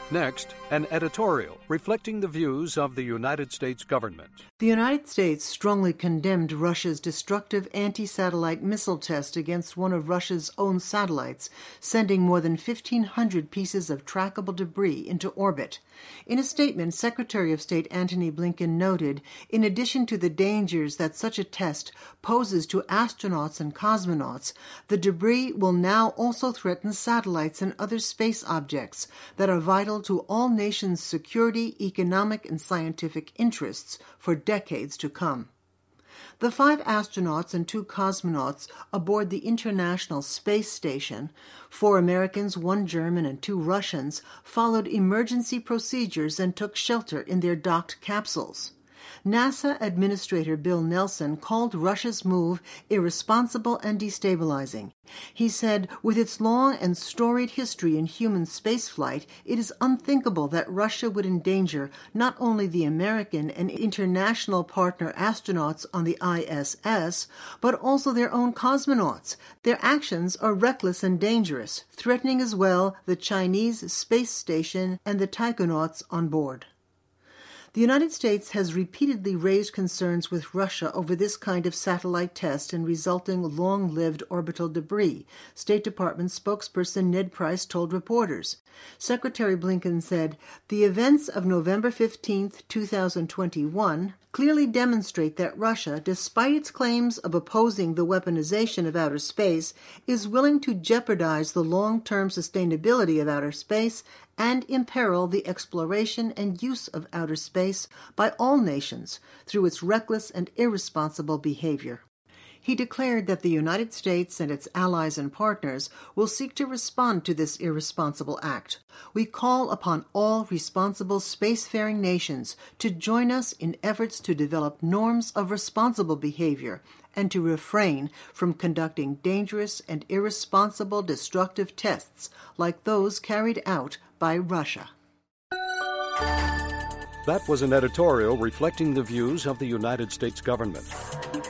Next, an editorial reflecting the views of the United States government. The United States strongly condemned Russia's destructive anti-satellite missile test against one of Russia's own satellites, sending more than 1,500 pieces of trackable debris into orbit. In a statement, Secretary of State Antony Blinken noted, in addition to the dangers that such a test poses to astronauts and cosmonauts, the debris will now also threaten satellites and other space objects that are vital to all nations' security, economic, and scientific interests for decades to come. The 5 astronauts and 2 cosmonauts aboard the International Space Station, 4 Americans, 1 German, and 2 Russians, followed emergency procedures and took shelter in their docked capsules. NASA Administrator Bill Nelson called Russia's move irresponsible and destabilizing. He said, with its long and storied history in human spaceflight, it is unthinkable that Russia would endanger not only the American and international partner astronauts on the ISS, but also their own cosmonauts. Their actions are reckless and dangerous, threatening as well the Chinese space station and the taikonauts on board. The United States has repeatedly raised concerns with Russia over this kind of satellite test and resulting long-lived orbital debris, State Department spokesperson Ned Price told reporters. Secretary Blinken said, "The events of November 15, 2021, clearly demonstrate that Russia, despite its claims of opposing the weaponization of outer space, is willing to jeopardize the long-term sustainability of outer space and imperil the exploration and use of outer space by all nations through its reckless and irresponsible behavior." He declared that the United States and its allies and partners will seek to respond to this irresponsible act. "We call upon all responsible spacefaring nations to join us in efforts to develop norms of responsible behavior and to refrain from conducting dangerous and irresponsible destructive tests like those carried out by Russia." That was an editorial reflecting the views of the United States government.